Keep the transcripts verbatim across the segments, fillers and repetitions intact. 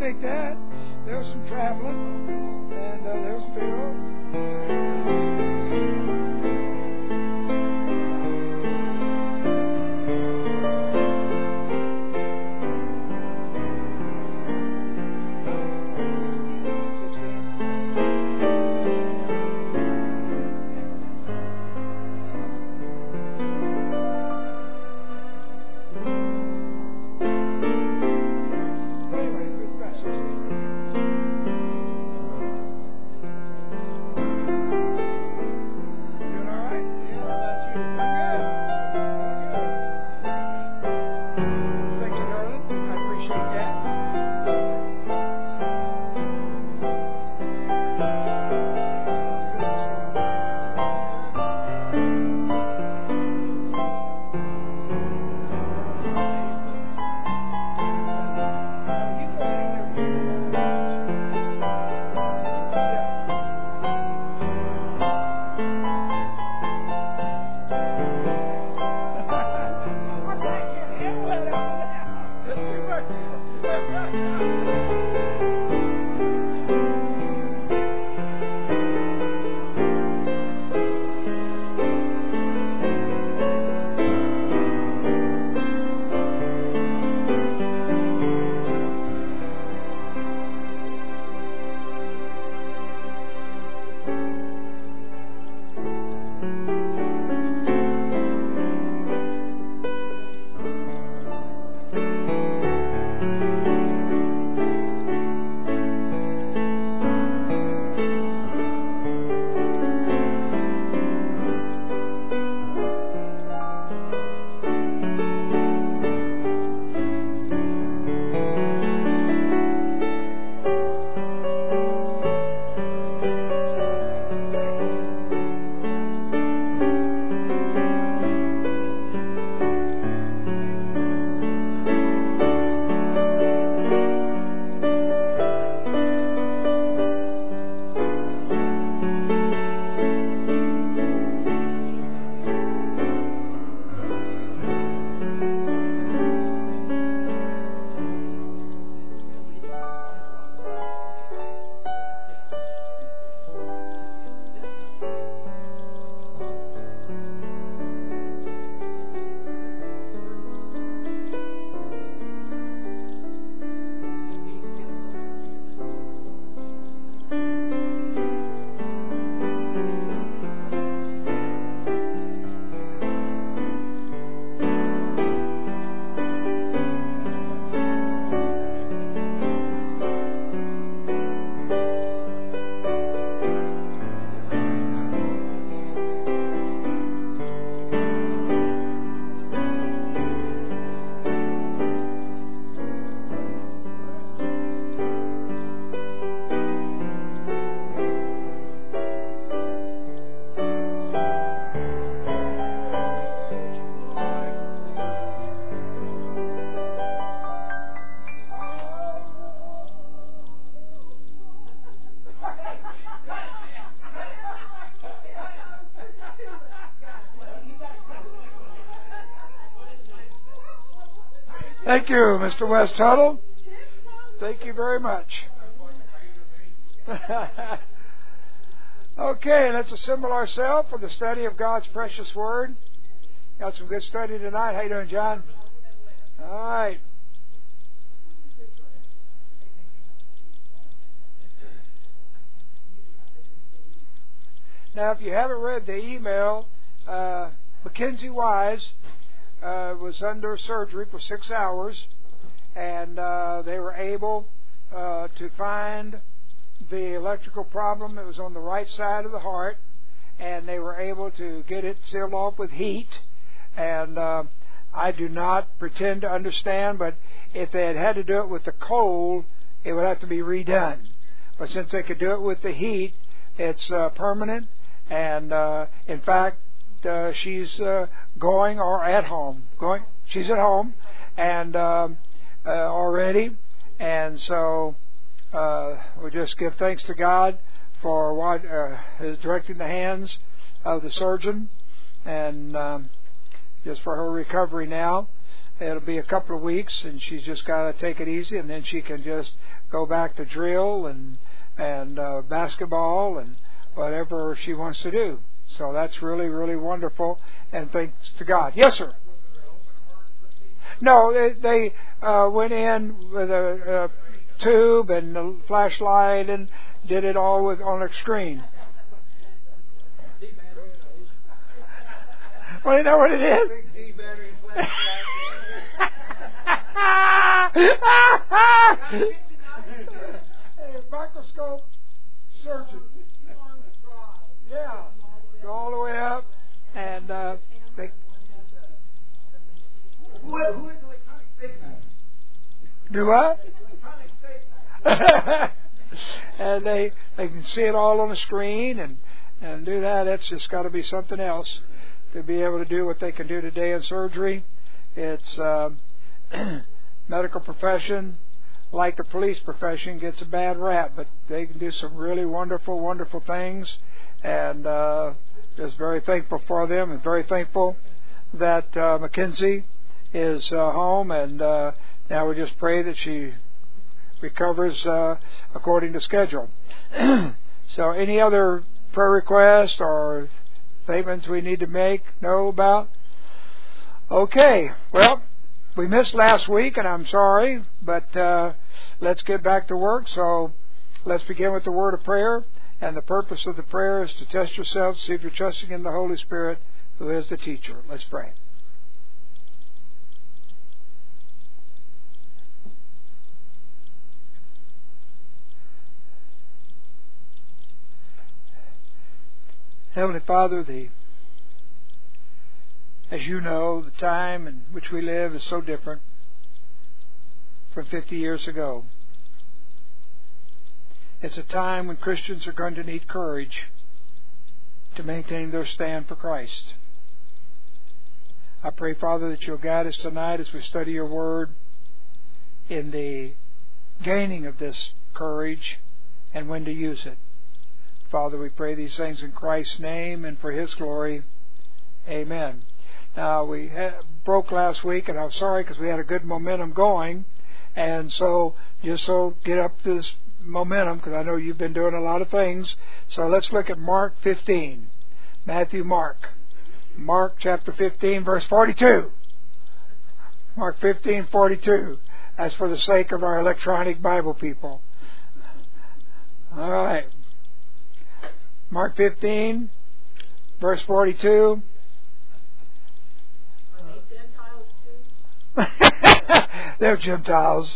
appreciate that. There's some traveling, and uh, there's Bill. Thank you, Mister West Tuttle. Thank you very much. Okay, let's assemble ourselves for the study of God's precious Word. Got some good study tonight. How you doing, John? All right. Now, if you haven't read the email, uh, Mackenzie Wise uh, was under surgery for six hours, and uh, they were able uh, to find the electrical problem that was on the right side of the heart, and they were able to get it sealed off with heat. And uh, I do not pretend to understand, but if they had had to do it with the cold, it would have to be redone. But since they could do it with the heat, it's uh, permanent. And uh, in fact, uh, she's uh, going or at home. Going, she's at home, and uh, uh, already. And so uh, we just give thanks to God for what uh, is directing the hands of the surgeon, and um, just for her recovery now. it'll be a couple of weeks, and she's just got to take it easy, and then she can just go back to drill and and uh, basketball and whatever she wants to do. So that's really, really wonderful, and thanks to God. Yes, sir. No, they, they uh, went in with a, a tube and a flashlight and did it all with on a screen. Well, you know what it is? Microscope surgeon. Yeah. Go all the way up and uh, they. Who is electronic state man? Do what? Electronic state man. And they they can see it all on the screen and and do that. It's just got to be something else to be able to do what they can do today in surgery. It's uh, medical profession, like the police profession, gets a bad rap, but they can do some really wonderful, wonderful things, and uh, just very thankful for them, and very thankful that uh, Mackenzie is uh, home, and uh, now we just pray that she recovers uh, according to schedule. So, any other prayer requests or statements we need to make, know about? Okay, well, we missed last week, and I'm sorry, but uh, let's get back to work. So let's begin with the word of prayer, and the purpose of the prayer is to test yourself, see if you're trusting in the Holy Spirit, who is the teacher. Let's pray. Heavenly Father, the as you know, the time in which we live is so different from fifty years ago. It's a time when Christians are going to need courage to maintain their stand for Christ. I pray, Father, that you'll guide us tonight as we study your word in the gaining of this courage and when to use it. Father, we pray these things in Christ's name and for His glory. Amen. Now, we had, broke last week, and I'm sorry because we had a good momentum going. And so, just so get up to this momentum, because I know you've been doing a lot of things. So let's look at Mark fifteen. Matthew, Mark. Mark chapter fifteen, verse forty-two. Mark fifteen, forty-two. That's for the sake of our electronic Bible people. All right. Mark fifteen, verse forty-two. They're Gentiles.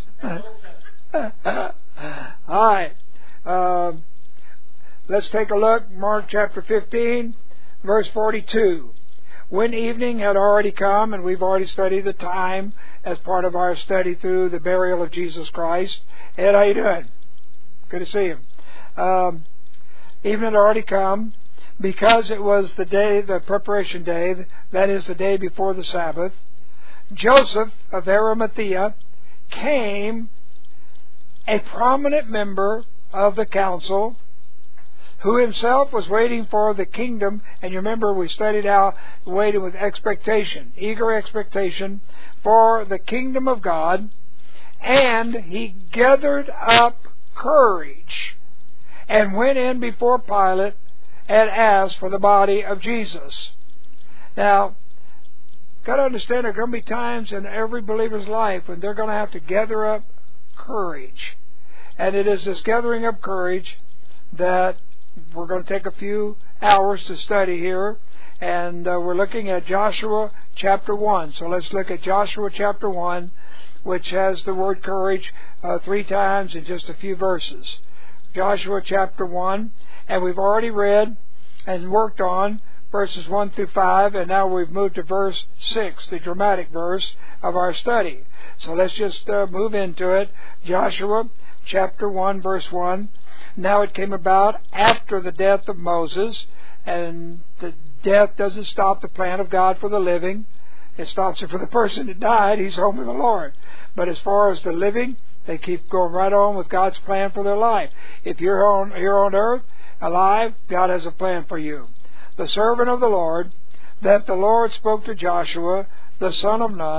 All right. Um, let's take a look. Mark chapter fifteen, verse forty-two. When evening had already come, and we've already studied the time as part of our study through the burial of Jesus Christ. Ed, how you doing? Good to see you. Um, evening had already come, because it was the day, the preparation day, that is the day before the Sabbath. Joseph of Arimathea came, a prominent member of the council, who himself was waiting for the kingdom. And you remember we studied how waiting with expectation, eager expectation for the kingdom of God. And he gathered up courage and went in before Pilate and asked for the body of Jesus. Now, got to understand, there are going to be times in every believer's life when they're going to have to gather up courage. And it is this gathering up courage that we're going to take a few hours to study here. And uh, we're looking at Joshua chapter one. So let's look at Joshua chapter one, which has the word courage uh, three times in just a few verses. Joshua chapter one. And we've already read and worked on verses one through five, and now we've moved to verse six, the dramatic verse of our study. So let's just uh, move into it. Joshua chapter one, verse one. Now it came about after the death of Moses, and the death doesn't stop the plan of God for the living. It stops it for the person that died. He's home with the Lord. But as far as the living, they keep going right on with God's plan for their life. If you're on, here on earth, alive, God has a plan for you. The servant of the Lord, that the Lord spoke to Joshua, the son of Nun,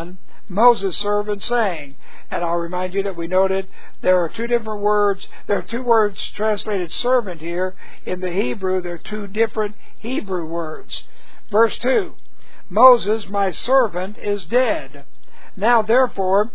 Moses' servant, saying, and I'll remind you that we noted there are two different words, there are two words translated servant here. In the Hebrew, there are two different Hebrew words. Verse two, Moses, my servant, is dead. Now therefore,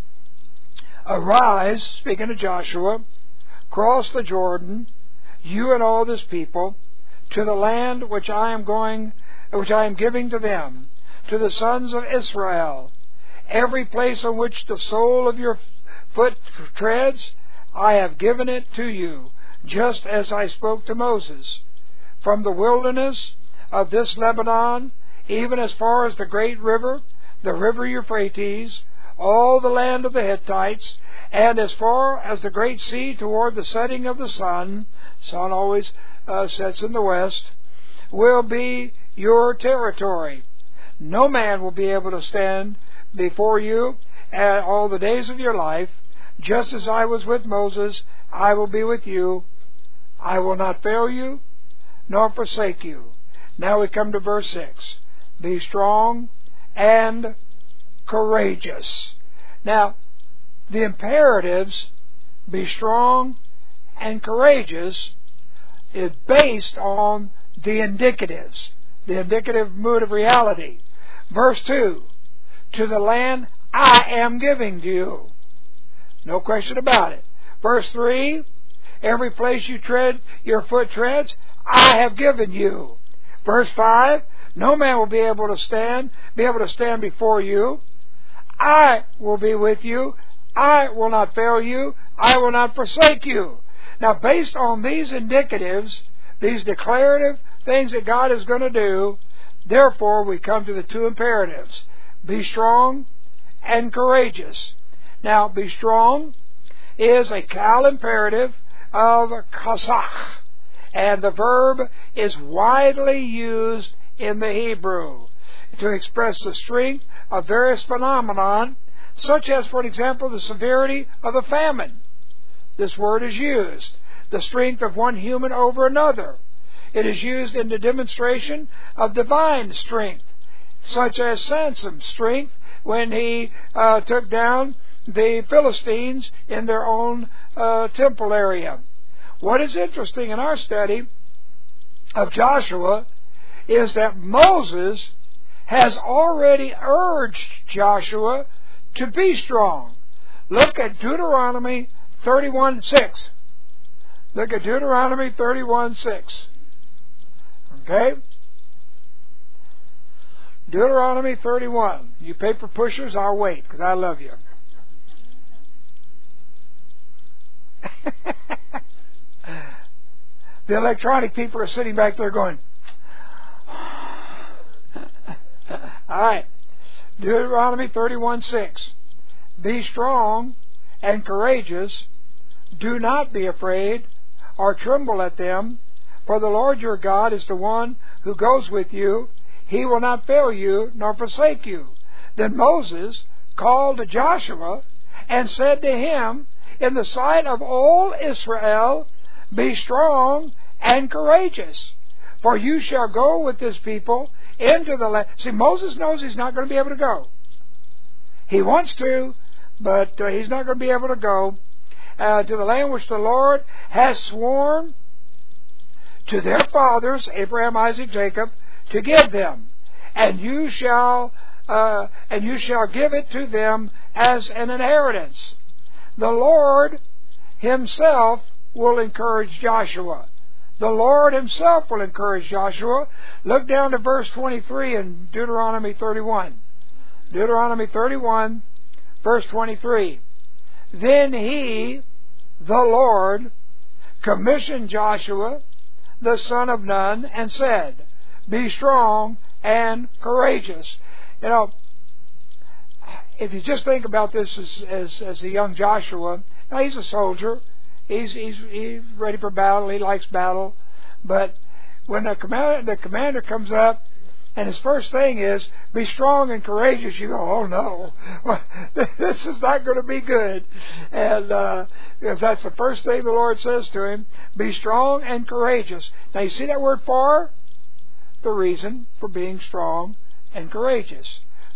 arise, speaking to Joshua, cross the Jordan, you and all this people, to the land which I am going, which I am giving to them, to the sons of Israel. Every place on which the sole of your foot treads, I have given it to you, just as I spoke to Moses. From the wilderness of this Lebanon, even as far as the great river, the river Euphrates, all the land of the Hittites, and as far as the great sea toward the setting of the sun, sun always uh, sets in the west, will be your territory. No man will be able to stand before you at all the days of your life. Just as I was with Moses, I will be with you. I will not fail you, nor forsake you. Now we come to verse six. Be strong and courageous. Now, the imperatives, be strong and courageous, is based on the indicatives, the indicative mood of reality. Verse two, to the land I am giving to you. No question about it. Verse three, every place you tread, your foot treads, I have given you. Verse five, no man will be able to stand, be able to stand before you. I will be with you. I will not fail you. I will not forsake you. Now, based on these indicatives, these declarative things that God is going to do, therefore we come to the two imperatives. Be strong and courageous. Now, be strong is a Cal imperative of kasach, and the verb is widely used in the Hebrew to express the strength of various phenomenon, such as, for example, the severity of a famine. This word is used. The strength of one human over another. It is used in the demonstration of divine strength, such as Samson's strength when he uh, took down the Philistines in their own uh, temple area. What is interesting in our study of Joshua is that Moses has already urged Joshua to be strong. Look at Deuteronomy thirty-one six. Look at Deuteronomy thirty-one six. Okay? Deuteronomy thirty-one. You paper pushers, I'll wait because I love you. The electronic people are sitting back there going, all right. Deuteronomy thirty-one six. Be strong and courageous. Do not be afraid or tremble at them, for the Lord your God is the one who goes with you. He will not fail you nor forsake you. Then Moses called to Joshua and said to him, in the sight of all Israel, be strong and courageous, for you shall go with this people into the land. See, Moses knows he's not going to be able to go. He wants to, but uh, he's not going to be able to go uh, to the land which the Lord has sworn to their fathers, Abraham, Isaac, Jacob, to give them. And you shall uh, and you shall give it to them as an inheritance. The Lord Himself will encourage Joshua. The Lord Himself will encourage Joshua. Look down to verse twenty-three in Deuteronomy thirty-one. Deuteronomy thirty-one, verse twenty-three. Then He, the Lord, commissioned Joshua, the son of Nun, and said, be strong and courageous. You know, if you just think about this as, as, as a young Joshua, now he's a soldier. He's, he's, he's ready for battle. He likes battle. But when the commander, the commander comes up, and his first thing is, be strong and courageous, you go, oh no, this is not going to be good. And uh, because that's the first thing the Lord says to him, be strong and courageous. Now you see that word for? The reason for being strong and courageous.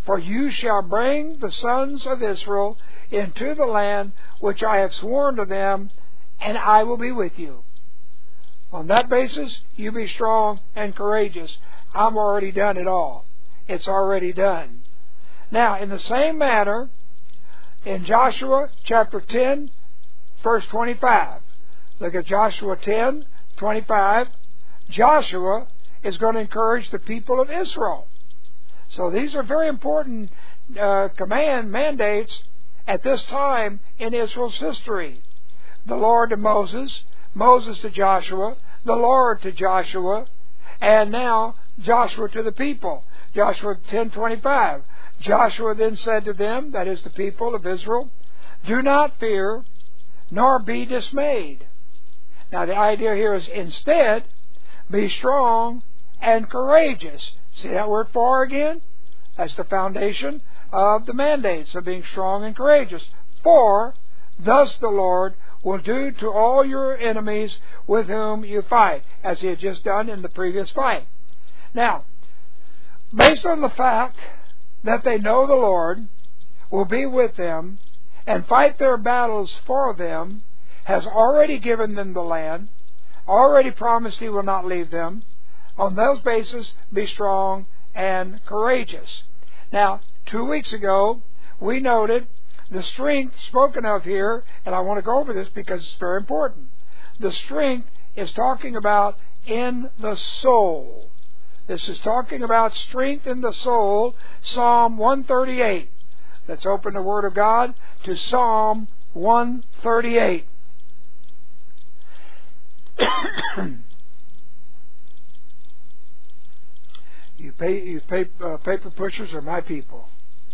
For you shall bring the sons of Israel into the land which I have sworn to them, and I will be with you. On that basis, you be strong and courageous. I've already done it all. It's already done. Now, in the same manner, in Joshua chapter ten, verse twenty-five. Look at Joshua ten, twenty-five. Joshua is going to encourage the people of Israel. So these are very important uh, command mandates at this time in Israel's history. The Lord to Moses, Moses to Joshua, the Lord to Joshua, and now Joshua to the people. Joshua ten twenty-five. Joshua then said to them, that is the people of Israel, do not fear, nor be dismayed. Now the idea here is instead, be strong and courageous. See that word for again? That's the foundation of the mandates of being strong and courageous. For thus the Lord will do to all your enemies with whom you fight, as He had just done in the previous fight. Now, based on the fact that they know the Lord will be with them and fight their battles for them, has already given them the land, already promised He will not leave them. On those bases, be strong and courageous. Now, two weeks ago, we noted the strength spoken of here, and I want to go over this because it's very important. The strength is talking about in the soul. This is talking about strength in the soul, Psalm one thirty-eight. Let's open the Word of God to Psalm one thirty-eight. You, pay, you pay, uh, paper pushers are my people.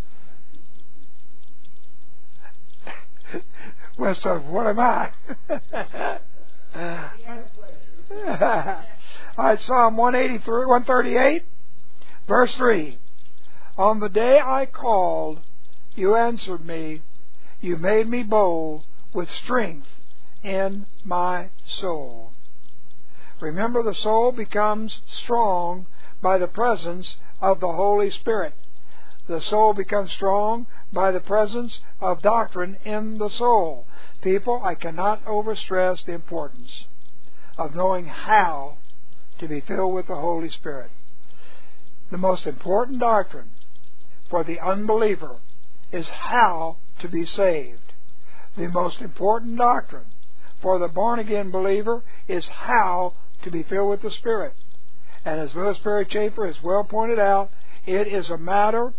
West of what am I? All right, Psalm one eighty-three, one thirty-eight, verse three. On the day I called, you answered me. You made me bold with strength in my soul. Remember, the soul becomes strong by the presence of the Holy Spirit. The soul becomes strong by the presence of doctrine in the soul. People, I cannot overstress the importance of knowing how to be filled with the Holy Spirit. The most important doctrine for the unbeliever is how to be saved. The most important doctrine for the born-again believer is how to be filled with the Spirit. And as Louis Perry Chafer has well pointed out, it is a matter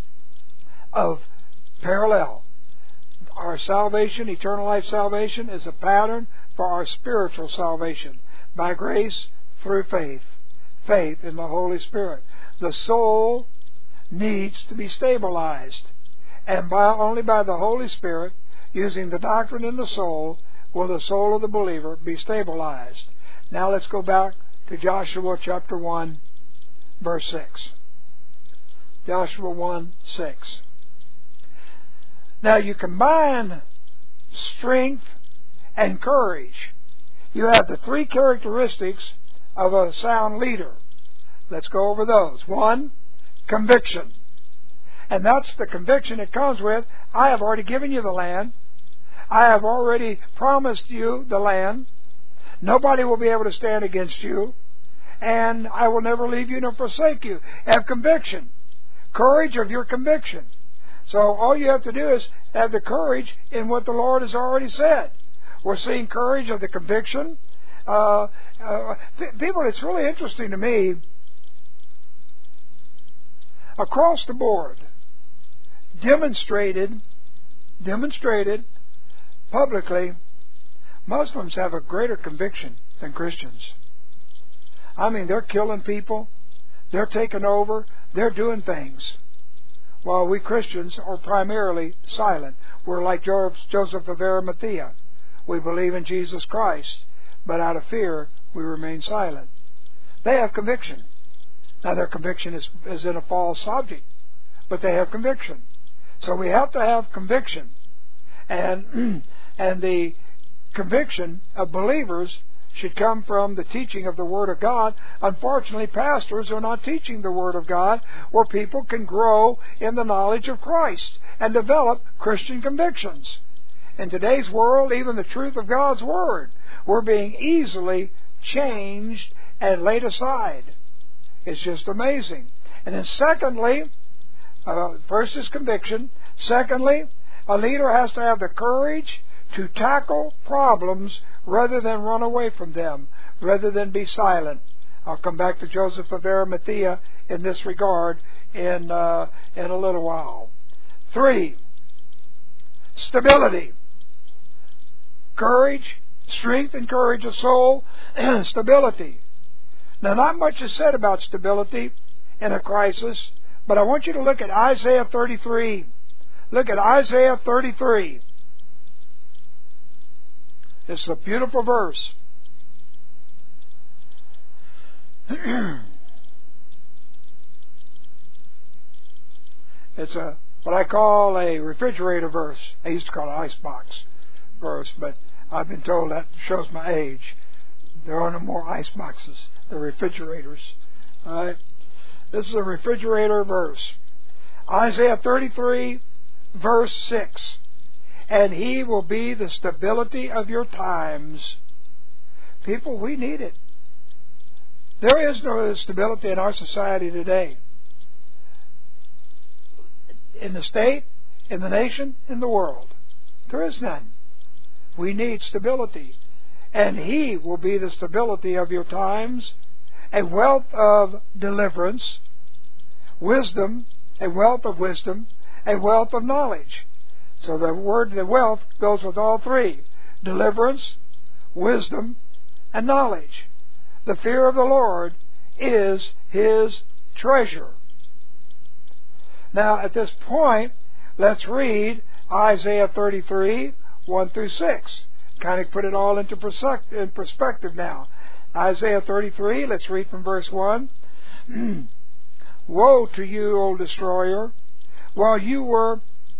of parallel. Our salvation, eternal life salvation, is a pattern for our spiritual salvation by grace through faith. Faith in the Holy Spirit. The soul needs to be stabilized. And by, only by the Holy Spirit, using the doctrine in the soul, will the soul of the believer be stabilized. Now let's go back to Joshua chapter one, verse six. Joshua one, six. Now you combine strength and courage. You have the three characteristics of a sound leader. Let's go over those. One, conviction. And that's the conviction it comes with, I have already given you the land. I have already promised you the land. Nobody will be able to stand against you. And I will never leave you nor forsake you. Have conviction. Courage of your conviction. So all you have to do is have the courage in what the Lord has already said. We're seeing courage of the conviction. Uh, uh, people, it's really interesting to me. Across the board, demonstrated, demonstrated publicly, Muslims have a greater conviction than Christians. I mean, they're killing people, they're taking over, they're doing things, while we Christians are primarily silent. We're like Joseph of Arimathea. We believe in Jesus Christ, but out of fear, we remain silent. They have conviction. Now, their conviction is, is in a false object, but they have conviction. So we have to have conviction. And, and the conviction of believers should come from the teaching of the Word of God. Unfortunately, pastors are not teaching the Word of God where people can grow in the knowledge of Christ and develop Christian convictions. In today's world, even the truth of God's Word, we're being easily changed and laid aside. It's just amazing. And then secondly, uh, first is conviction. Secondly, a leader has to have the courage to tackle problems rather than run away from them, rather than be silent. I'll come back to Joseph of Arimathea in this regard in, uh, in a little while. Three, stability. Courage, strength and courage of soul, stability. Now, not much is said about stability in a crisis, but I want you to look at Isaiah thirty-three. Look at Isaiah thirty-three. This is a beautiful verse. It's a what I call a refrigerator verse. I used to call it icebox verse, but I've been told that shows my age. There are no more ice boxes. They're refrigerators. All right. This is a refrigerator verse. Isaiah thirty-three, verse six. And He will be the stability of your times. People, we need it. There is no stability in our society today. In the state, in the nation, in the world. There is none. We need stability. And He will be the stability of your times, a wealth of deliverance, wisdom, a wealth of wisdom, a wealth of knowledge. So the word, the wealth, goes with all three. Deliverance, wisdom, and knowledge. The fear of the Lord is His treasure. Now, at this point, let's read Isaiah thirty-three, one through six. Kind of put it all into perspective now. Isaiah thirty-three, let's read from verse one. Woe to you, O destroyer, while you were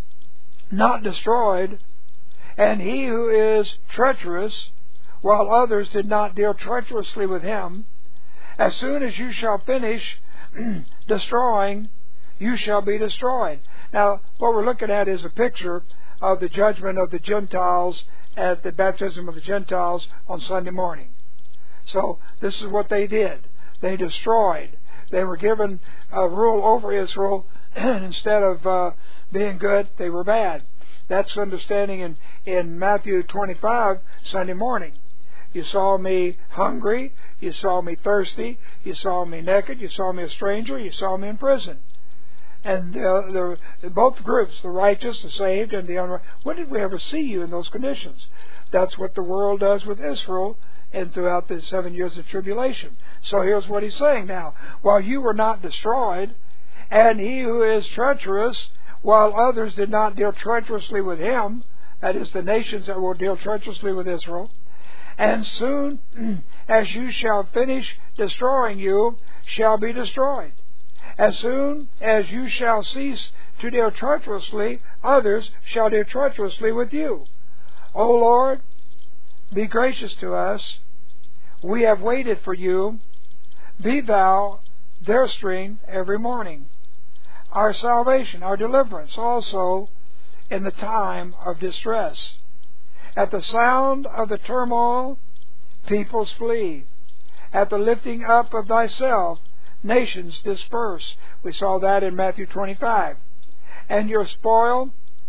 not destroyed, and he who is treacherous, while others did not deal treacherously with him, as soon as you shall finish destroying, you shall be destroyed. Now, what we're looking at is a picture of the judgment of the Gentiles at the baptism of the Gentiles on Sunday morning. So, this is what they did. They destroyed. They were given a rule over Israel, and instead of uh, being good, they were bad. That's understanding in, in Matthew twenty-five, Sunday morning. You saw me hungry, you saw me thirsty, you saw me naked, you saw me a stranger, you saw me in prison. And uh, the, both groups, the righteous, the saved, and the unrighteous, when did we ever see you in those conditions? That's what the world does with Israel and throughout the seven years of tribulation. So here's what he's saying now. While you were not destroyed, and he who is treacherous, while others did not deal treacherously with him, that is, the nations that will deal treacherously with Israel, and soon as you shall finish destroying you, shall be destroyed. As soon as you shall cease to deal treacherously, others shall deal treacherously with you. O Lord, be gracious to us. We have waited for you. Be thou their strength every morning. Our salvation, our deliverance also in the time of distress. At the sound of the turmoil, peoples flee. At the lifting up of thyself, nations disperse. We saw that in Matthew twenty-five. And your spoil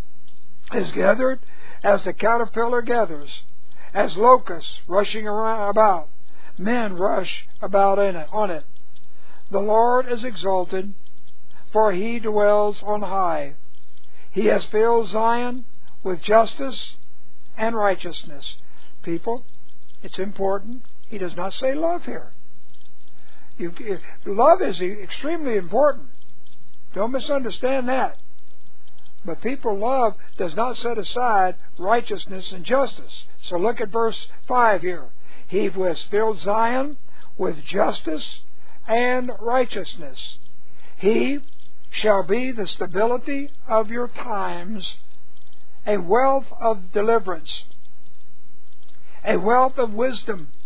is gathered as the caterpillar gathers, as locusts rushing around about. Men rush about in it, on it. The Lord is exalted, for He dwells on high. He has filled Zion with justice and righteousness. People, it's important. He does not say love here. You, love is extremely important. Don't misunderstand that. But people, love does not set aside righteousness and justice. So look at verse five here. He who has filled Zion with justice and righteousness, He shall be the stability of your times, a wealth of deliverance, a wealth of wisdom,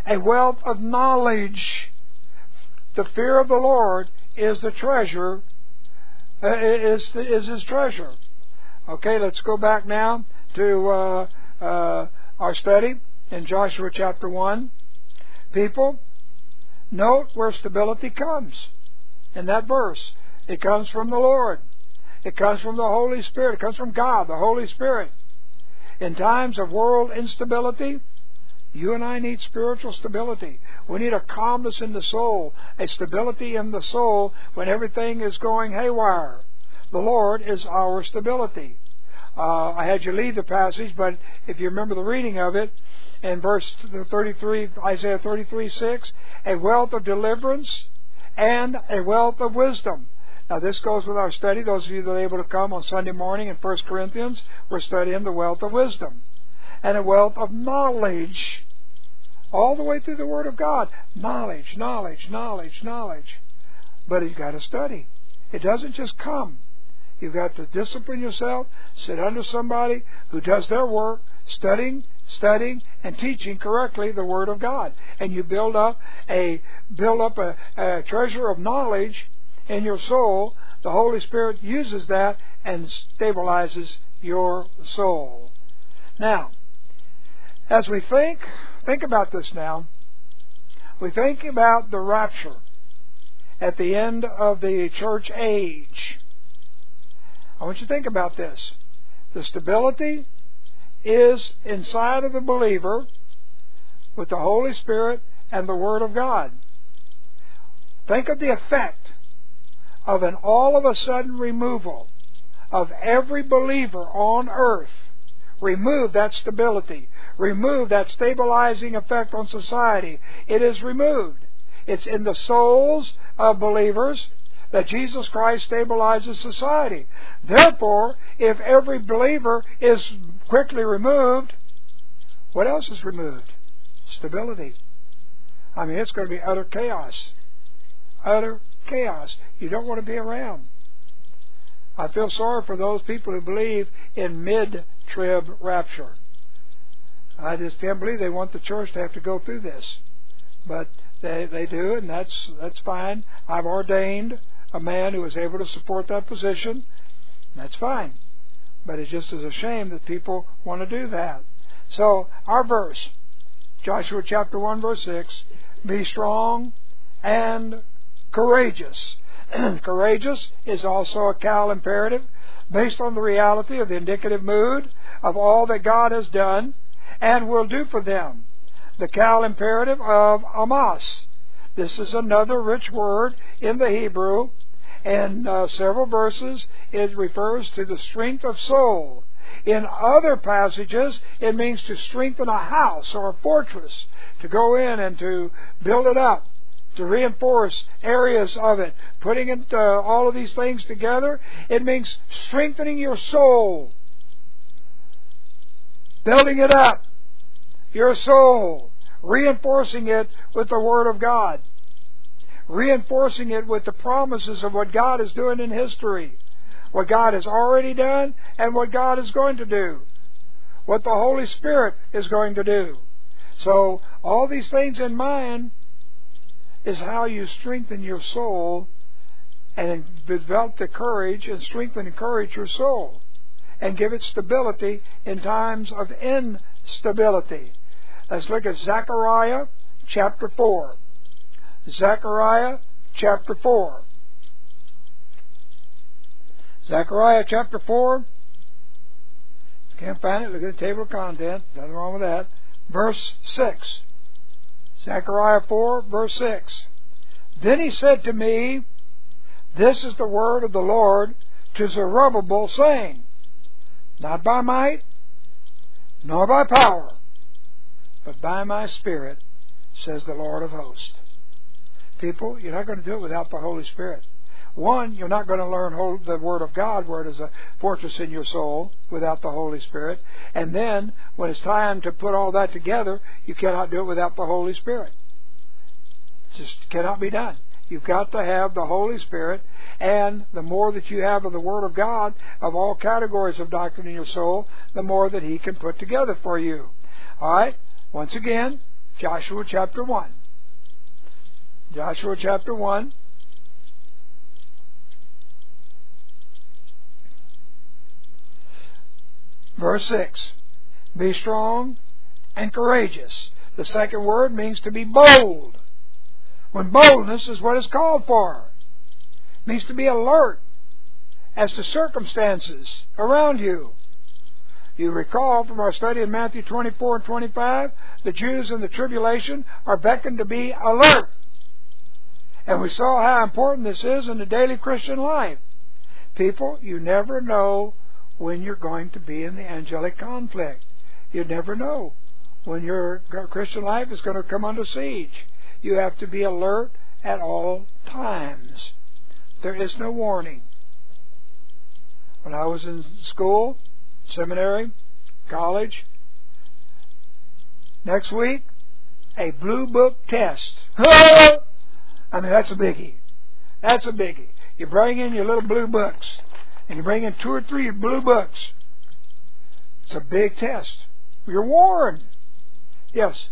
A wealth of knowledge. The fear of the Lord is the treasure, uh, is, is His treasure. Okay, let's go back now to uh, uh, our study in Joshua chapter one. People, note where stability comes in that verse. It comes from the Lord. It comes from the Holy Spirit. It comes from God, the Holy Spirit. In times of world instability, you and I need spiritual stability. We need a calmness in the soul, a stability in the soul when everything is going haywire. The Lord is our stability. Uh, I had you leave the passage, but if you remember the reading of it, in verse thirty-three, Isaiah thirty-three six, a wealth of deliverance and a wealth of wisdom. Now this goes with our study. Those of you that are able to come on Sunday morning in First Corinthians, we're studying the wealth of wisdom. And a wealth of knowledge. All the way through the Word of God. Knowledge, knowledge, knowledge, knowledge. But you've got to study. It doesn't just come. You've got to discipline yourself, sit under somebody who does their work, studying, studying, and teaching correctly the Word of God. And you build up a build up a, a treasure of knowledge in your soul. The Holy Spirit uses that and stabilizes your soul. Now, as we think, think about this now. We think about the rapture at the end of the church age. I want you to think about this. The stability is inside of the believer with the Holy Spirit and the Word of God. Think of the effect of an all-of-a-sudden removal of every believer on earth. Remove that stability. Remove that stabilizing effect on society. It is removed. It's in the souls of believers that Jesus Christ stabilizes society. Therefore, if every believer is quickly removed, what else is removed? Stability. I mean, it's going to be utter chaos. Utter chaos. You don't want to be around. I feel sorry for those people who believe in mid-trib rapture. I just can't believe they want the church to have to go through this. But they they do, and that's that's fine. I've ordained a man who is able to support that position. That's fine. But it just is a shame that people want to do that. So, our verse, Joshua chapter one, verse six, be strong and courageous. Courageous is also a Cal imperative based on the reality of the indicative mood of all that God has done and will do for them. The Cal imperative of Amas. This is another rich word in the Hebrew. In uh, several verses, it refers to the strength of soul. In other passages, it means to strengthen a house or a fortress, to go in and to build it up, to reinforce areas of it, putting it, uh, all of these things together. It means strengthening your soul, building it up, your soul, reinforcing it with the Word of God, reinforcing it with the promises of what God is doing in history, what God has already done and what God is going to do, what the Holy Spirit is going to do. So, all these things in mind is how you strengthen your soul and develop the courage and strengthen and encourage your soul and give it stability in times of instability. Let's look at Zechariah chapter four. Zechariah chapter four. Zechariah chapter four. Can't find it. Look at the table of contents. Nothing wrong with that. Verse six. Zechariah four, verse six. Then he said to me, this is the word of the Lord to Zerubbabel, saying, not by might, nor by power, but by my Spirit, says the Lord of hosts. People, you're not going to do it without the Holy Spirit. One, you're not going to learn the Word of God, where it is a fortress in your soul, without the Holy Spirit. And then, when it's time to put all that together, you cannot do it without the Holy Spirit. It just cannot be done. You've got to have the Holy Spirit, and the more that you have of the Word of God, of all categories of doctrine in your soul, the more that He can put together for you. All right? Once again, Joshua chapter one. Joshua chapter one. Verse six. Be strong and courageous. The second word means to be bold. When boldness is what is called for. It means to be alert as to circumstances around you. You recall from our study in Matthew twenty-four and twenty-five, the Jews in the tribulation are beckoned to be alert. And we saw how important this is in the daily Christian life. People, you never know when you're going to be in the angelic conflict. You never know when your Christian life is going to come under siege. You have to be alert at all times. There is no warning. When I was in school, seminary, college, next week, a blue book test. I mean, that's a biggie. That's a biggie. You bring in your little blue books, and you bring in two or three blue books. It's a big test. You're warned. Yes?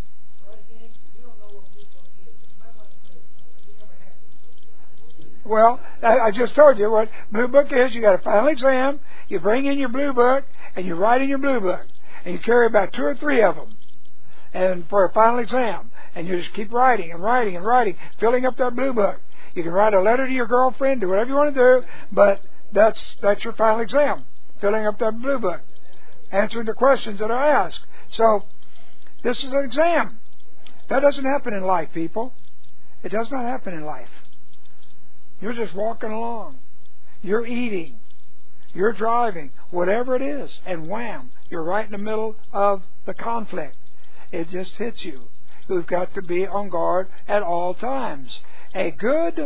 Well, I just told you what blue book is. You got a final exam. You bring in your blue book, and you write in your blue book. And you carry about two or three of them and for a final exam. And you just keep writing and writing and writing, filling up that blue book. You can write a letter to your girlfriend, do whatever you want to do, but that's that's your final exam, filling up that blue book, answering the questions that are asked. So, this is an exam. That doesn't happen in life, people. It does not happen in life. You're just walking along. You're eating. You're driving. Whatever it is. And wham, you're right in the middle of the conflict. It just hits you. We've got to be on guard at all times. A good,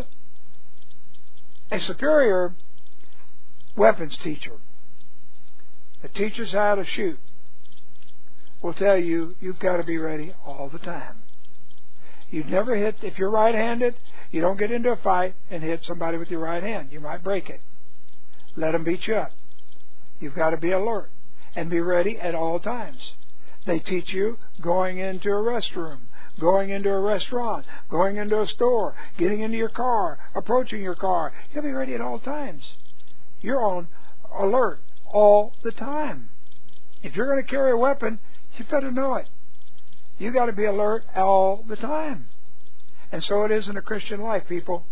a superior weapons teacher that teaches how to shoot will tell you you've got to be ready all the time. You never hit, if you're right-handed, you don't get into a fight and hit somebody with your right hand. You might break it. Let them beat you up. You've got to be alert and be ready at all times. They teach you going into a restroom, going into a restaurant, going into a store, getting into your car, approaching your car. You'll be ready at all times. You're on alert all the time. If you're going to carry a weapon, you better know it. You've got to be alert all the time. And so it is in the Christian life, people.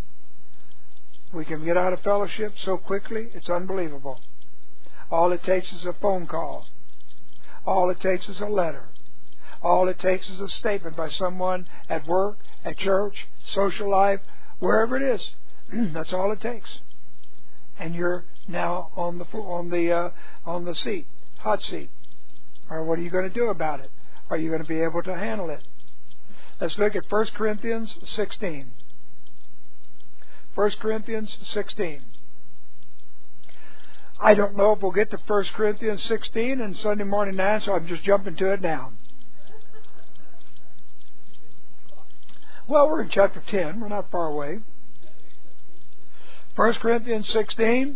We can get out of fellowship so quickly, it's unbelievable. All it takes is a phone call. All it takes is a letter. All it takes is a statement by someone at work, at church, social life, wherever it is. That's all it takes. And you're now on the on the uh, on the seat, hot seat. Or what are you going to do about it? Are you going to be able to handle it? Let's look at First Corinthians sixteen. First Corinthians sixteen. I don't know if we'll get to First Corinthians sixteen in Sunday morning nine, so I'm just jumping to it now. Well, we're in chapter ten. We're not far away. First Corinthians sixteen.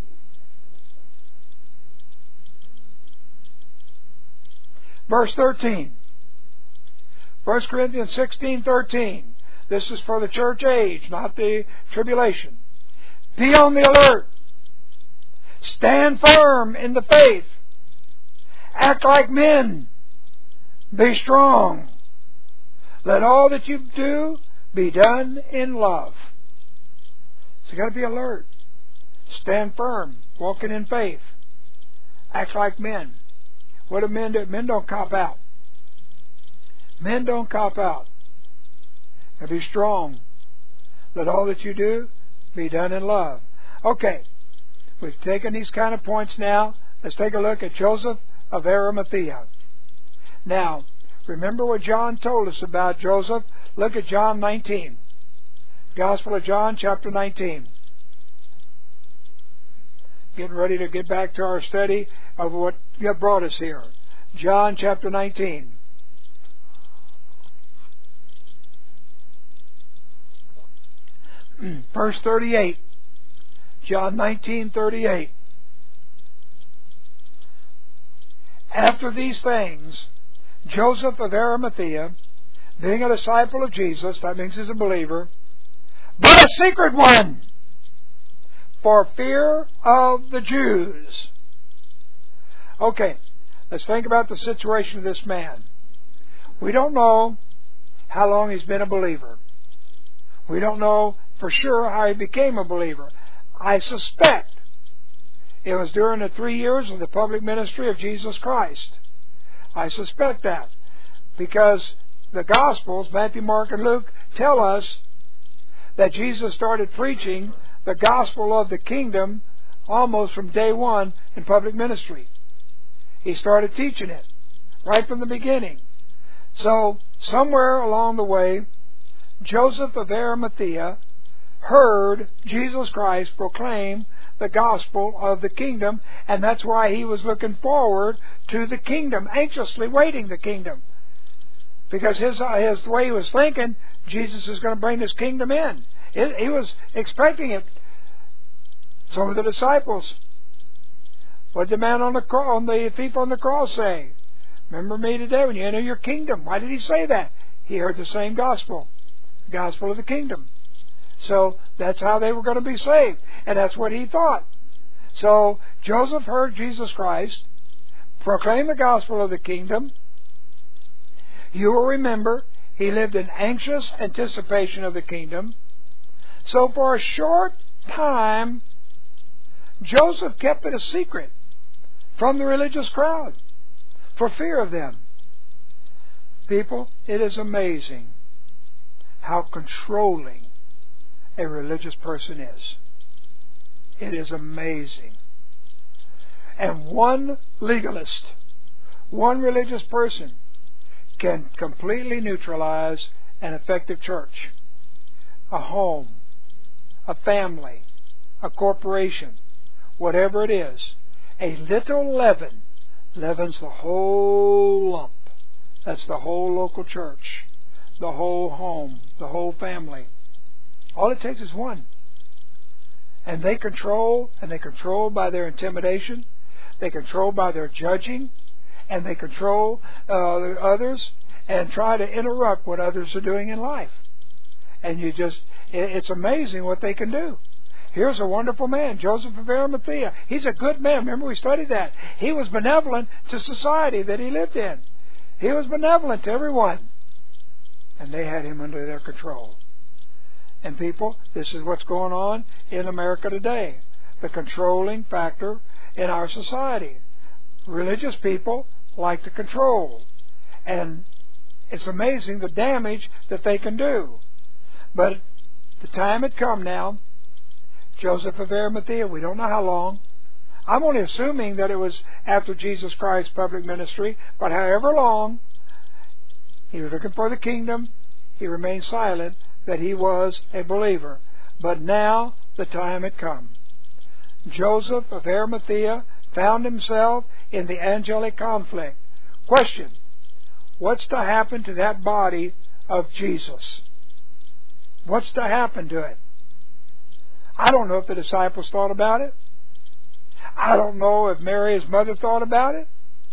Verse thirteen. First Corinthians sixteen thirteen. This is for the church age, not the tribulation. Be on the alert. Stand firm in the faith. Act like men. Be strong. Let all that you do be done in love. So you got to be alert. Stand firm. Walking in faith. Act like men. What do men do? Men don't cop out. Men don't cop out. And be strong. Let all that you do be done in love. Okay. We've taken these kind of points now. Let's take a look at Joseph of Arimathea. Now, remember what John told us about Joseph? Look at John nineteen. Gospel of John, chapter nineteen. Getting ready to get back to our study of what brought us here. John chapter nineteen. Verse thirty-eight. John nineteen thirty-eight. After these things, Joseph of Arimathea, being a disciple of Jesus, that means he's a believer, but a secret one, for fear of the Jews. Okay, let's think about the situation of this man. We don't know how long he's been a believer. We don't know for sure how he became a believer. I suspect it was during the three years of the public ministry of Jesus Christ. I suspect that because the Gospels, Matthew, Mark, and Luke, tell us that Jesus started preaching the gospel of the kingdom almost from day one in public ministry. He started teaching it right from the beginning. So, somewhere along the way, Joseph of Arimathea heard Jesus Christ proclaim the gospel of the kingdom, and that's why he was looking forward to the kingdom, anxiously waiting the kingdom. Because his, his the way he was thinking, Jesus is going to bring this kingdom in. It, he was expecting it. Some of the disciples, what did the man on the on the thief on the cross say? Remember me today when you enter your kingdom. Why did he say that? He heard the same gospel, the gospel of the kingdom. So that's how they were going to be saved, and that's what he thought. So Joseph heard Jesus Christ proclaim the gospel of the kingdom. You will remember he lived in anxious anticipation of the kingdom. So for a short time, Joseph kept it a secret from the religious crowd for fear of them. People, it is amazing how controlling a religious person is. It is amazing. And one legalist, one religious person can completely neutralize an effective church, a home, a family, a corporation, whatever it is. A little leaven leavens the whole lump. That's the whole local church, the whole home, the whole family. All it takes is one. And they control, and they control by their intimidation, they control by their judging, and they control uh, others and try to interrupt what others are doing in life. And you just, it's amazing what they can do. Here's a wonderful man, Joseph of Arimathea. He's a good man. Remember, we studied that. He was benevolent to society that he lived in. He was benevolent to everyone. And they had him under their control. And people, this is what's going on in America today. The controlling factor in our society. Religious people like to control. And it's amazing the damage that they can do. But the time had come now. Joseph of Arimathea, we don't know how long. I'm only assuming that it was after Jesus Christ's public ministry, but however long, he was looking for the kingdom. He remained silent that he was a believer. But now the time had come. Joseph of Arimathea found himself in the angelic conflict. Question: what's to happen to that body of Jesus? What's to happen to it? I don't know if the disciples thought about it. I don't know if Mary, his mother, thought about it.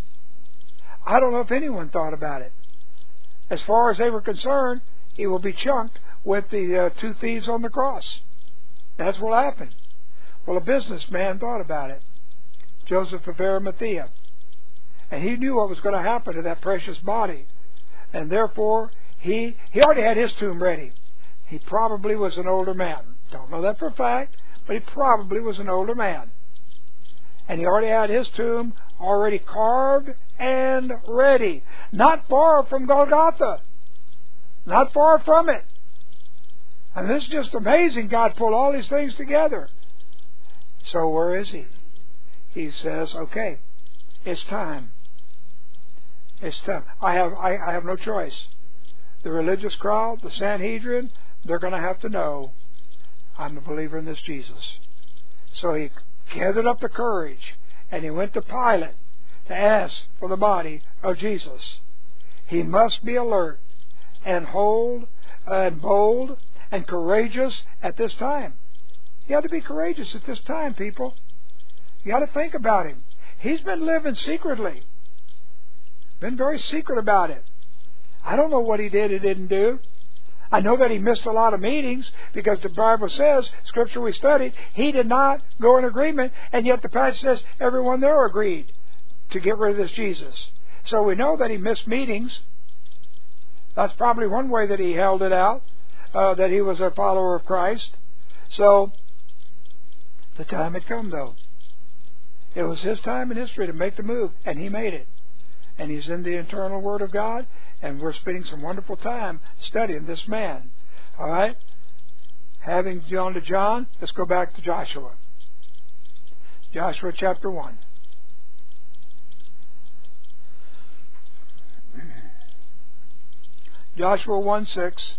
I don't know if anyone thought about it. As far as they were concerned, he will be chunked with the uh, two thieves on the cross. That's what happened. Well, a businessman thought about it, Joseph of Arimathea. And he knew what was going to happen to that precious body. And therefore, he, he already had his tomb ready. He probably was an older man. Don't know that for a fact, but he probably was an older man. And he already had his tomb already carved and ready. Not far from Golgotha. Not far from it. And this is just amazing. God pulled all these things together. So where is he? He says, okay, it's time. It's time. I have, I, I have no choice. The religious crowd, the Sanhedrin, they're going to have to know I'm a believer in this Jesus. So he gathered up the courage and he went to Pilate to ask for the body of Jesus. He must be alert and hold and bold and courageous at this time. You have to be courageous at this time, people. You got to think about him. He's been living secretly. Been very secret about it. I don't know what he did or didn't do. I know that he missed a lot of meetings because the Bible says, Scripture we studied, he did not go in agreement, and yet the passage says everyone there agreed to get rid of this Jesus. So we know that he missed meetings. That's probably one way that he held it out, uh, that he was a follower of Christ. So the time had come, though. It was his time in history to make the move, and he made it. And he's in the eternal Word of God, and we're spending some wonderful time studying this man. All right? Having gone to John, let's go back to Joshua. Joshua chapter one. Joshua one six.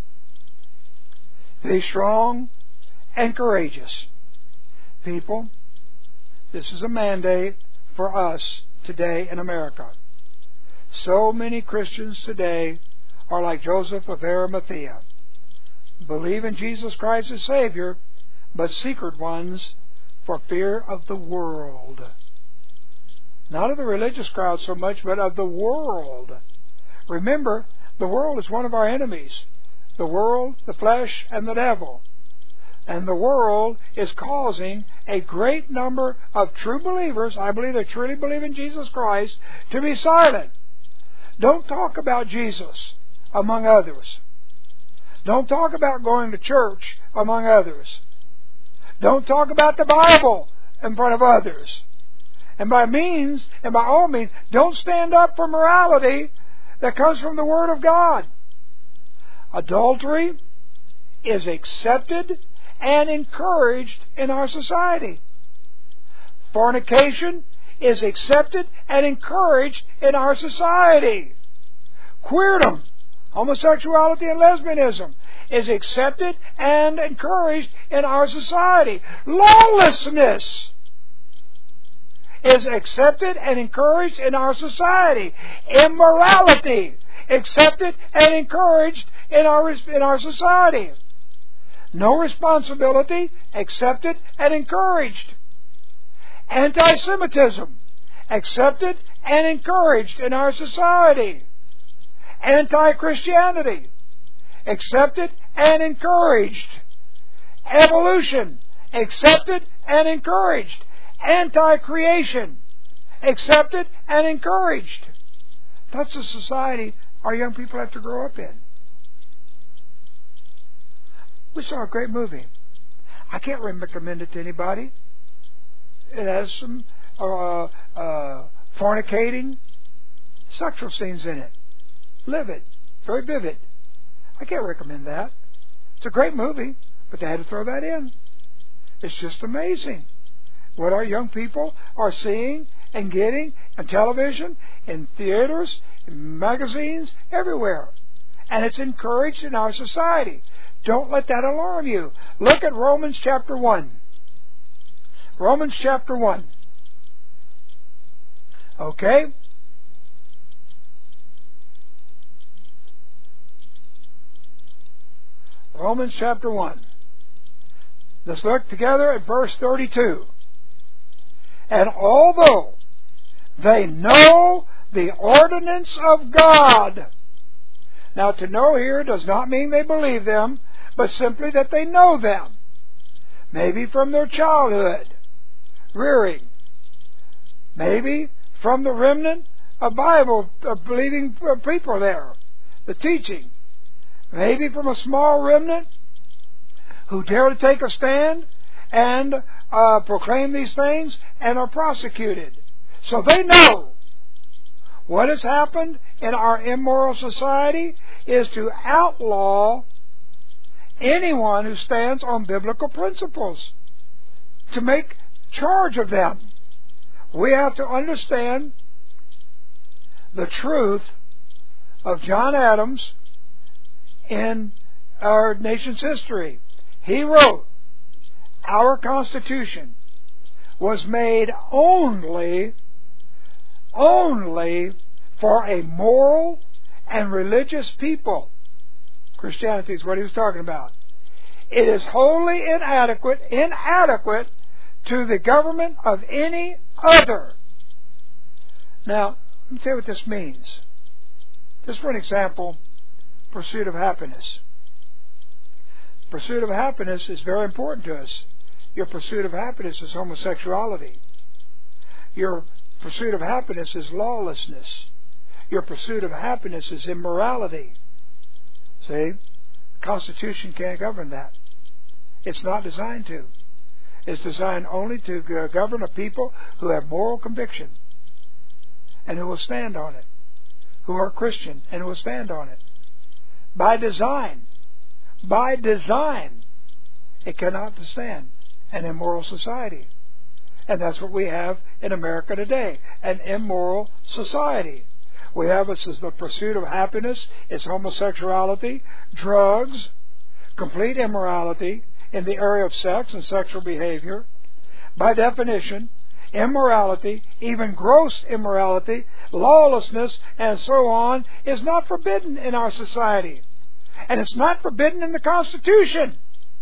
Be strong and courageous. People, this is a mandate for us today in America. So many Christians today are like Joseph of Arimathea. Believe in Jesus Christ as Savior, but secret ones for fear of the world. Not of the religious crowd so much, but of the world. Remember, the world is one of our enemies. The world, the flesh, and the devil. And the world is causing a great number of true believers, I believe they truly believe in Jesus Christ, to be silent. Don't talk about Jesus among others. Don't talk about going to church among others. Don't talk about the Bible in front of others. And by means, and by all means, don't stand up for morality that comes from the Word of God. Adultery is accepted and encouraged in our society. Fornication is accepted and encouraged in our society. Queerdom, homosexuality and lesbianism, is accepted and encouraged in our society. Lawlessness is accepted and encouraged in our society. Immorality, accepted and encouraged in our, in our society. No responsibility, accepted and encouraged. Anti-Semitism, accepted and encouraged in our society. Anti-Christianity, accepted and encouraged. Evolution, accepted and encouraged. Anti-creation, accepted and encouraged. That's the society our young people have to grow up in. We saw a great movie. I can't recommend it to anybody. It has some uh, uh, fornicating, sexual scenes in it. Livid, very vivid. I can't recommend that. It's a great movie, but they had to throw that in. It's just amazing what our young people are seeing and getting on television, in theaters, in magazines, everywhere. And it's encouraged in our society. Don't let that alarm you. Look at Romans chapter one. Romans chapter one. Okay? Romans chapter one. Let's look together at verse thirty-two. And although they know the ordinance of God. Now, to know here does not mean they believe them, but simply that they know them. Maybe from their childhood, rearing. Maybe from the remnant of Bible, of believing people there, the teaching. Maybe from a small remnant who dare to take a stand and uh, proclaim these things and are prosecuted. So they know what has happened in our immoral society is to outlaw anyone who stands on biblical principles, to make charge of them. We have to understand the truth of John Adams in our nation's history. He wrote, our Constitution was made only, only for a moral and religious people. Christianity is what he was talking about. It is wholly inadequate, inadequate to the government of any other. Now, let me tell you what this means. Just for an example, pursuit of happiness. Pursuit of happiness is very important to us. Your pursuit of happiness is homosexuality. Your pursuit of happiness is lawlessness. Your pursuit of happiness is immorality. See? The Constitution can't govern that. It's not designed to. It's designed only to govern a people who have moral conviction and who will stand on it, who are Christian and who will stand on it. By design. By design, it cannot stand an immoral society. And that's what we have in America today, an immoral society. We have this as the pursuit of happiness, it's homosexuality, drugs, complete immorality in the area of sex and sexual behavior. By definition, immorality, even gross immorality, lawlessness, and so on, is not forbidden in our society. And it's not forbidden in the Constitution.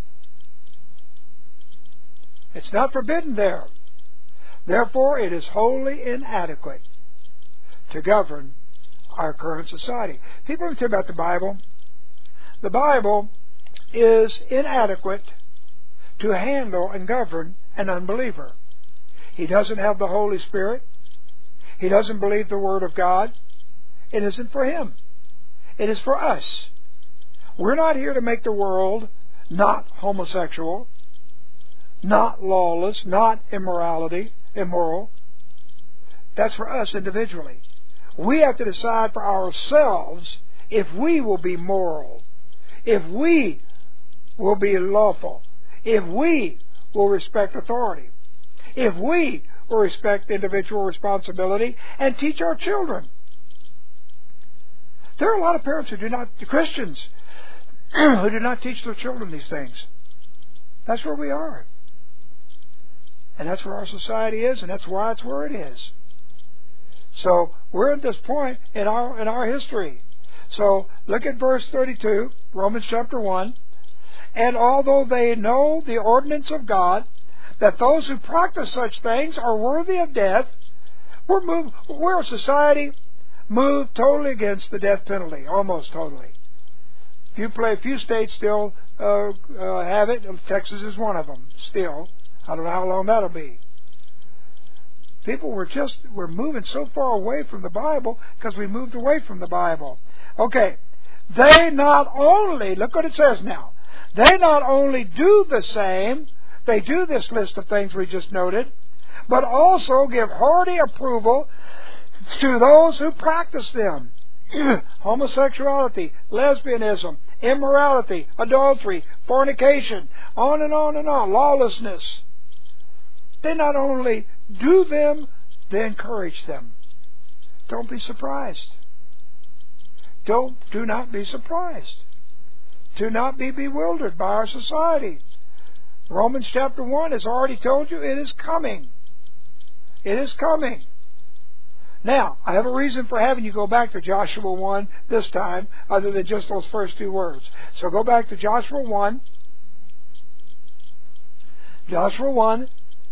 It's not forbidden there. Therefore, it is wholly inadequate to govern our current society. People talk about the Bible. The Bible is inadequate to handle and govern an unbeliever. He doesn't have the Holy Spirit. He doesn't believe the Word of God. It isn't for him. It is for us. We're not here to make the world not homosexual, not lawless, not immorality, immoral. That's for us individually. We have to decide for ourselves if we will be moral, if we will be lawful, if we will respect authority, if we will respect individual responsibility and teach our children. There are a lot of parents who do not, Christians, who do not teach their children these things. That's where we are. And that's where our society is, and that's why it's where it is. So we're at this point in our in our history. So look at verse thirty-two, Romans chapter one. And although they know the ordinance of God, that those who practice such things are worthy of death, we're moved, we're a society moved totally against the death penalty, almost totally. Few play, few states still uh, uh, have it. Texas is one of them. Still, I don't know how long that'll be. People were just we're moving so far away from the Bible because we moved away from the Bible. Okay, they not only look what it says now. They not only do the same, they do this list of things we just noted, but also give hearty approval to those who practice them. Homosexuality, lesbianism, immorality, adultery, fornication, on and on and on, lawlessness. They not only do them, they encourage them. Don't be surprised. Don't, do not be surprised. Do not be bewildered by our society. Romans chapter one has already told you it is coming. It is coming. Now, I have a reason for having you go back to Joshua one this time, other than just those first two words. So go back to Joshua one. Joshua one.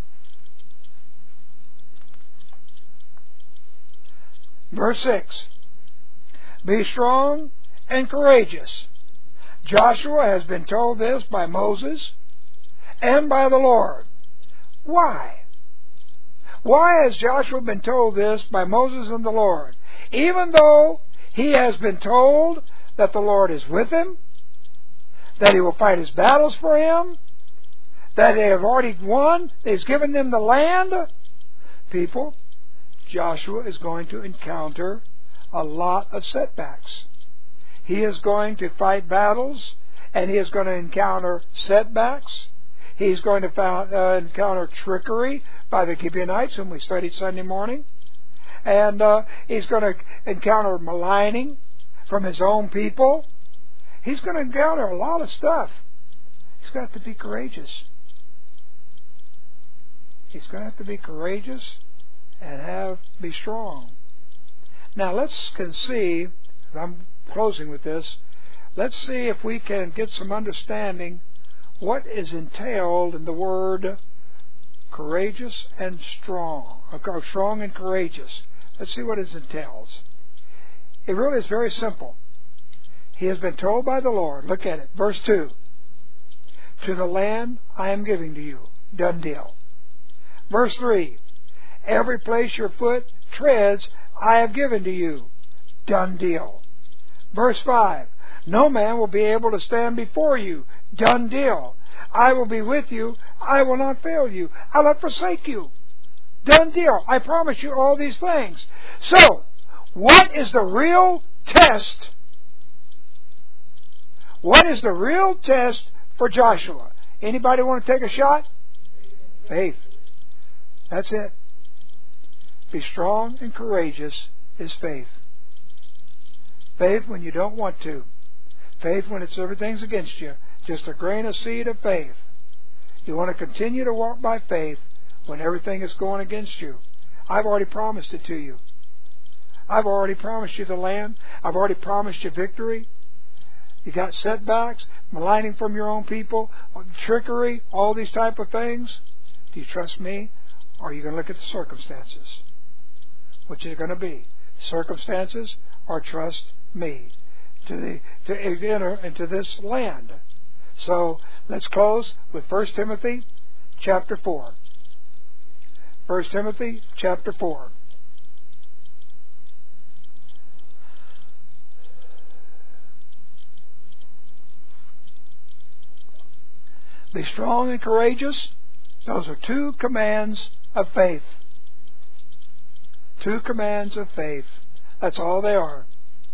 Verse six. Be strong and courageous. Joshua has been told this by Moses and by the Lord. Why? Why has Joshua been told this by Moses and the Lord? Even though he has been told that the Lord is with him, that he will fight his battles for him, that they have already won, that he's given them the land. People, Joshua is going to encounter a lot of setbacks. He is going to fight battles, and he is going to encounter setbacks. He's going to found, uh, encounter trickery by the Gibeonites, whom we studied Sunday morning. And uh, he's going to encounter maligning from his own people. He's going to encounter a lot of stuff. He's got to be courageous. He's going to have to be courageous and have be strong. Now let's conceive, I'm closing with this, let's see if we can get some understanding what is entailed in the word courageous and strong, or strong and courageous. Let's see what it entails. It really is very simple. He has been told by the Lord, look at it, verse two, to the land I am giving to you. Done deal. Verse three, every place your foot treads I have given to you. Done deal. Verse five, no man will be able to stand before you. Done deal. I will be with you. I will not fail you. I will not forsake you. Done deal. I promise you all these things. So, what is the real test? What is the real test for Joshua? Anybody want to take a shot? Faith. That's it. Be strong and courageous is faith. Faith when you don't want to. Faith when it's everything's against you. Just a grain of seed of faith. You want to continue to walk by faith when everything is going against you. I've already promised it to you. I've already promised you the land. I've already promised you victory. You got setbacks, maligning from your own people, trickery, all these type of things. Do you trust me? Or are you going to look at the circumstances? Which is it going to be? Circumstances or trust me to the to enter into this land. So let's close with First Timothy chapter four. First Timothy chapter four. Be strong and courageous. Those are two commands of faith. Two commands of faith. That's all they are.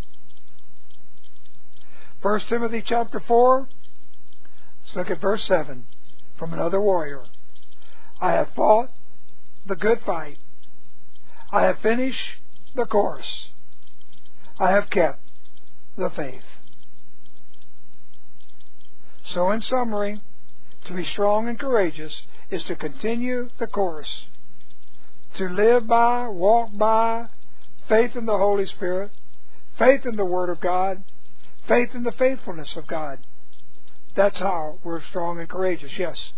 First Timothy chapter four. Let's look at verse seven from another warrior. I have fought the good fight. I have finished the course. I have kept the faith. So in summary, to be strong and courageous is to continue the course. To live by, walk by, faith in the Holy Spirit, faith in the Word of God, faith in the faithfulness of God. That's how we're strong and courageous, yes.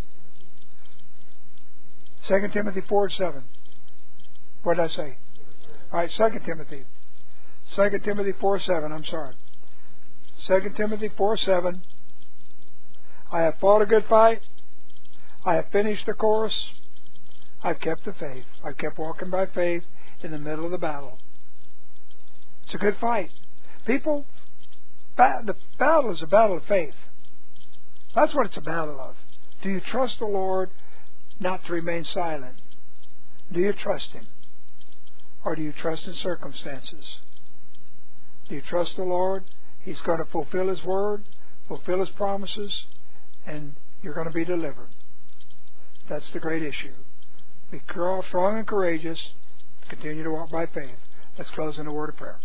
Second Timothy four seven. What did I say? All right, Second Timothy. Second Timothy four seven, I'm sorry. Second Timothy four seven. I have fought a good fight. I have finished the course. I've kept the faith. I've kept walking by faith in the middle of the battle. It's a good fight. People, the battle is a battle of faith. That's what it's a battle of. Do you trust the Lord not to remain silent? Do you trust Him? Or do you trust in circumstances? Do you trust the Lord? He's going to fulfill His word, fulfill His promises, and you're going to be delivered. That's the great issue. Be strong and courageous. Continue to walk by faith. Let's close in a word of prayer.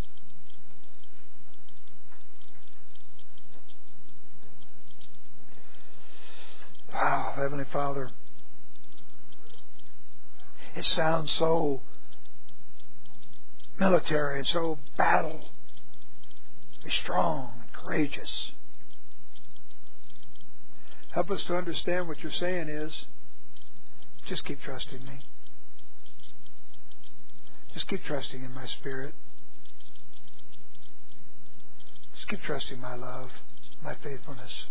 Wow, Heavenly Father, it sounds so military and so battle. Be strong and courageous. Help us to understand what you're saying is, just keep trusting me. Just keep trusting in my Spirit. Just keep trusting my love, my faithfulness.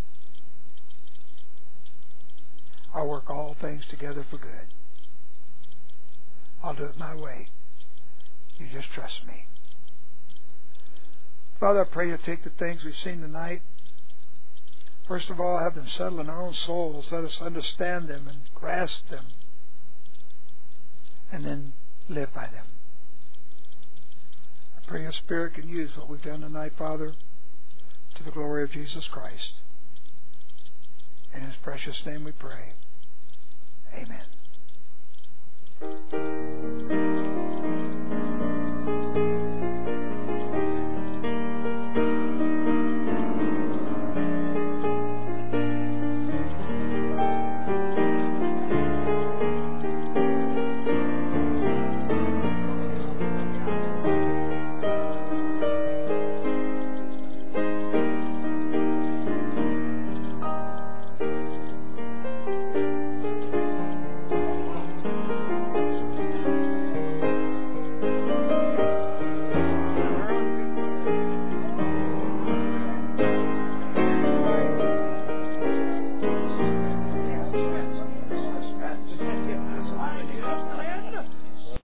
I'll work all things together for good. I'll do it my way. You just trust me. Father, I pray you take the things we've seen tonight. First of all, have them settle in our own souls. Let us understand them and grasp them. And then live by them. I pray your Spirit can use what we've done tonight, Father, to the glory of Jesus Christ. In His precious name we pray. Amen.